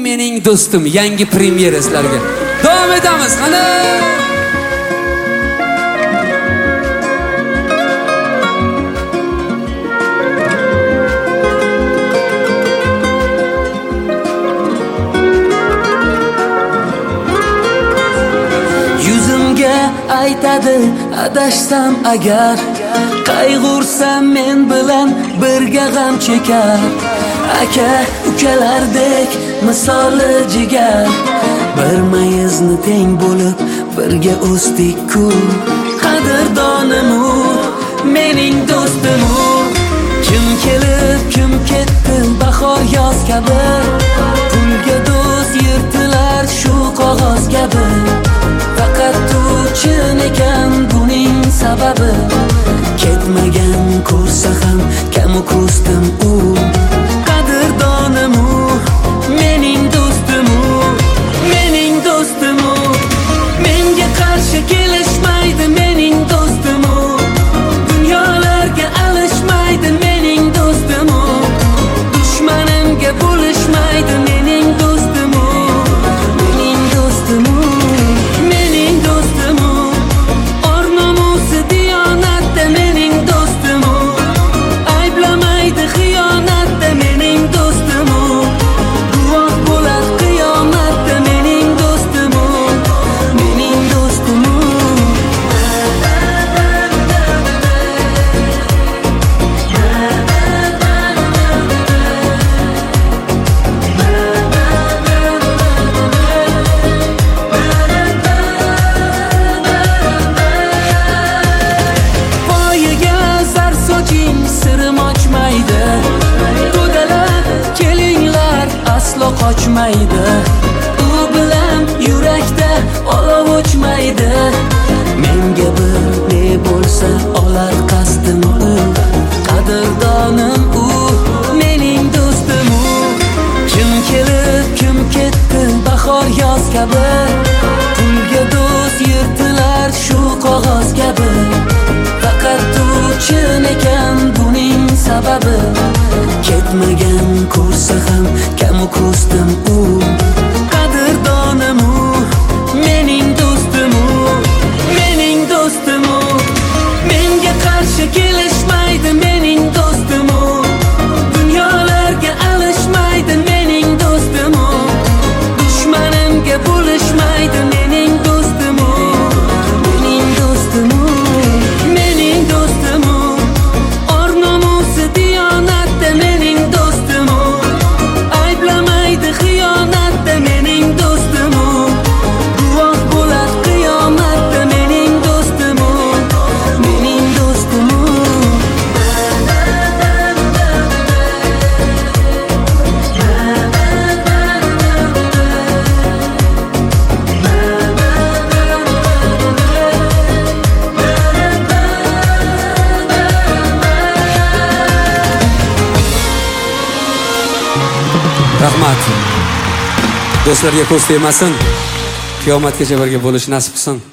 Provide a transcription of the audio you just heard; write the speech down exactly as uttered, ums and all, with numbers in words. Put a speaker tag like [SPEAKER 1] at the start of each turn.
[SPEAKER 1] mening do'stim yangi premyera sizlarga. Davom etamiz. Qani
[SPEAKER 2] aytadi adashsam agar, qayg'ursam men bilan birga g'am chekar. Aka ukalardek misoli jigar, bir mayizni teng bo'lib birga o'sdik-ku. Qadrdonim u mening do'stim u, kim kelib kim ketdi bahor yoz kabi, pulga do'st yirtilar shu qog'oz kabi. Faqat tu chin ekan buning sababi, ketmagan ko'rsa ham kamu ko'stim u. Qadrdonim u mening do'stim u, mening do'stim u, menga qarshi kelishmaydi mening do'stim u, dunyolarga alishmaydi mening do'stim u, dushmanimga bo'lishmaydi mening do'stim u, mening do'stim u. Qochmaydi u bilan yurakda olov o'chmaydi. Menga bir ne bo'lsa olar qasdim u. Qadrdonim u mening do'stim u, kim kelib kim ketdi bahor yoz kabi, pulga do'st yirtilar shu qog'oz kabi. Faqat tu chin ekan buning sababi, ketmagan ko'rsa ham kamu ko'stim u. Qadrdonim u mening do'stim u, mening do'stim u, menga qarshi kelishmaydi mening do'stim u, dunyolarga alishmaydi mening do'stim u, dushmanimga bo'lishmaydi mening do'stim u, mening do'stim u, mening do'stim u, or nomusi diyonatda mening do'stim u, ayblamaydi xiyonatda mening do'stim u, guvoh bo'ladi qiyomatda mening do'stim u, mening do'stim u.
[SPEAKER 1] Rahmat. Do'stlarga ko'z tegmasin. Qiyomatgacha birga bo'lish nasib qilsin.